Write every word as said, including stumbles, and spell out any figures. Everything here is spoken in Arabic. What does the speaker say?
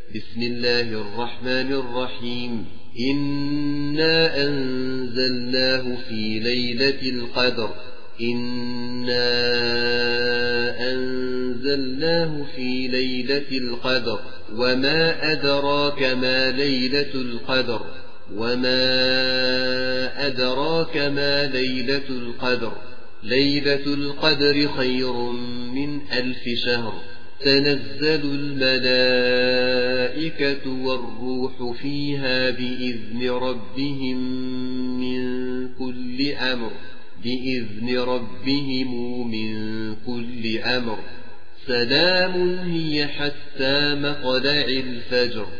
بسم الله الرحمن الرحيم إنا أنزلناه في ليلة القدر إنا أنزلناه في ليلة القدر وما أدراك ما ليلة القدر وما أدراك ما ليلة القدر ليلة القدر خير من ألف شهر تنزل الملائكة والروح فيها بإذن ربهم من كل أمر بإذن ربهم من كل أمر سلام هي حتى مطلع الفجر.